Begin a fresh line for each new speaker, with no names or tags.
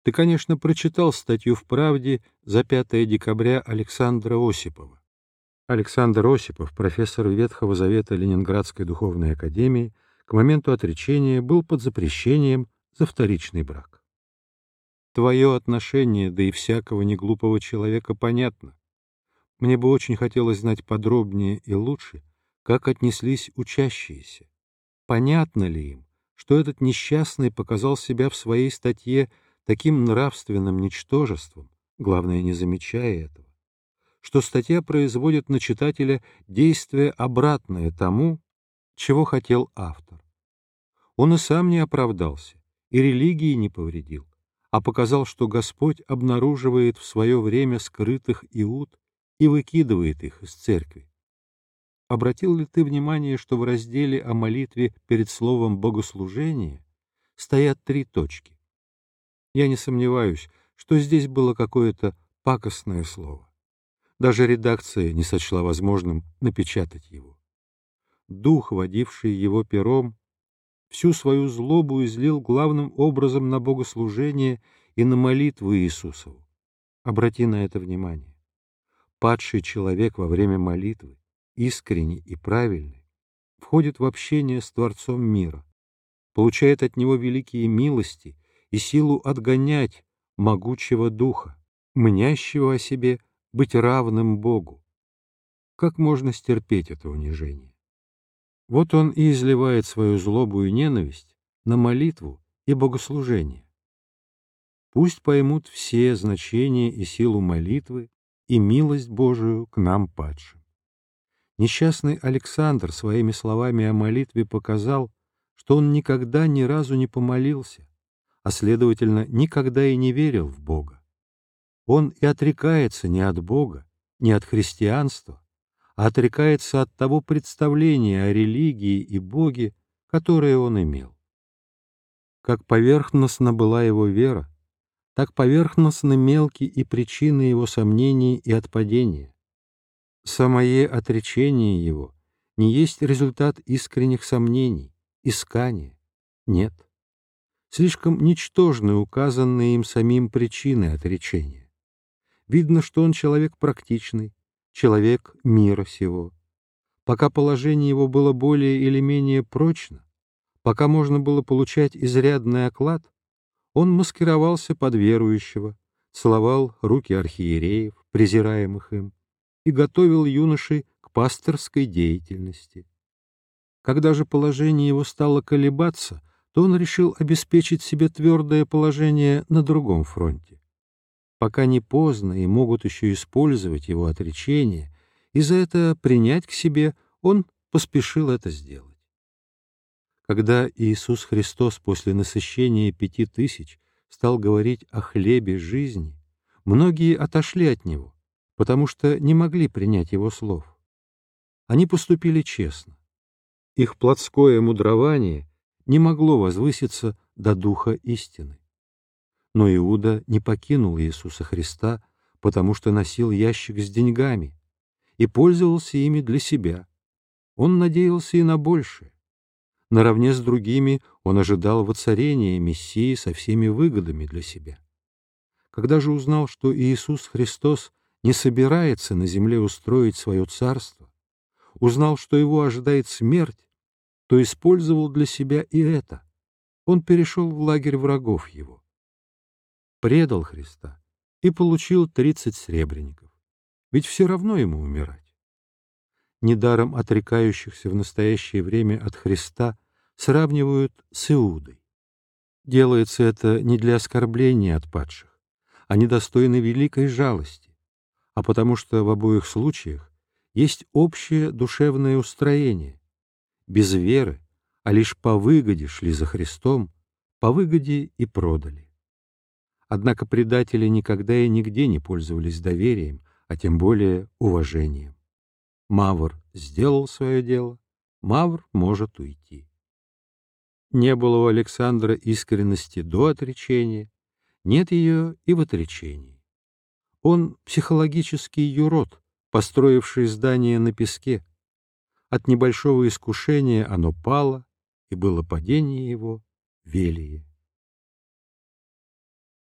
Ты, конечно, прочитал статью в «Правде» за 5 декабря Александра Осипова. Александр Осипов, профессор Ветхого Завета Ленинградской духовной академии, к моменту отречения был под запрещением за вторичный брак. Твое отношение, да и всякого неглупого человека, понятно. Мне бы очень хотелось знать подробнее и лучше, как отнеслись учащиеся. Понятно ли им, что этот несчастный показал себя в своей статье таким нравственным ничтожеством, главное, не замечая этого, что статья производит на читателя действие обратное тому, чего хотел автор. Он и сам не оправдался, и религии не повредил, а показал, что Господь обнаруживает в свое время скрытых иуд и выкидывает их из церкви. Обратил ли ты внимание, что в разделе о молитве перед словом «богослужение» стоят 3 точки? Я не сомневаюсь, что здесь было какое-то пакостное слово. Даже редакция не сочла возможным напечатать его. Дух, водивший его пером, всю свою злобу излил главным образом на богослужение и на молитву Иисусову. Обрати на это внимание. Падший человек во время молитвы, искренний и правильный, входит в общение с Творцом мира, получает от Него великие милости и силу отгонять могучего духа, мнящего о себе быть равным Богу. Как можно стерпеть это унижение? Вот он и изливает свою злобу и ненависть на молитву и богослужение. Пусть поймут все значение и силу молитвы и милость Божию к нам падшим. Несчастный Александр своими словами о молитве показал, что он никогда ни разу не помолился, а, следовательно, никогда и не верил в Бога. Он и отрекается не от Бога, не от христианства, а отрекается от того представления о религии и Боге, которое он имел. Как поверхностна была его вера, так поверхностны мелки и причины его сомнений и отпадения. Самое отречение его не есть результат искренних сомнений, искания. Нет. Слишком ничтожны указанные им самим причины отречения. Видно, что он человек практичный, человек мира сего. Пока положение его было более или менее прочно, пока можно было получать изрядный оклад, он маскировался под верующего, целовал руки архиереев, презираемых им, и готовил юношей к пасторской деятельности. Когда же положение его стало колебаться, то он решил обеспечить себе твердое положение на другом фронте. Пока не поздно и могут еще использовать его отречение, и за это принять к себе, он поспешил это сделать. Когда Иисус Христос после насыщения 5000 стал говорить о хлебе жизни, многие отошли от Него, потому что не могли принять Его слов. Они поступили честно. Их плотское мудрование не могло возвыситься до духа истины. Но Иуда не покинул Иисуса Христа, потому что носил ящик с деньгами и пользовался ими для себя. Он надеялся и на большее. Наравне с другими он ожидал воцарения Мессии со всеми выгодами для себя. Когда же узнал, что Иисус Христос не собирается на земле устроить свое царство, узнал, что его ожидает смерть, то использовал для себя и это. Он перешел в лагерь врагов его. Предал Христа и получил 30 сребреников. Ведь все равно ему умирать. Недаром отрекающихся в настоящее время от Христа сравнивают с Иудой. Делается это не для оскорбления от падших, они достойны великой жалости, а потому что в обоих случаях есть общее душевное устроение. Без веры, а лишь по выгоде шли за Христом, по выгоде и продали. Однако предатели никогда и нигде не пользовались доверием, а тем более уважением. Мавр сделал свое дело, Мавр может уйти. Не было у Александра искренности до отречения, нет ее и в отречении. Он психологический юрод, построивший здание на песке. От небольшого искушения оно пало, и было падение его велие.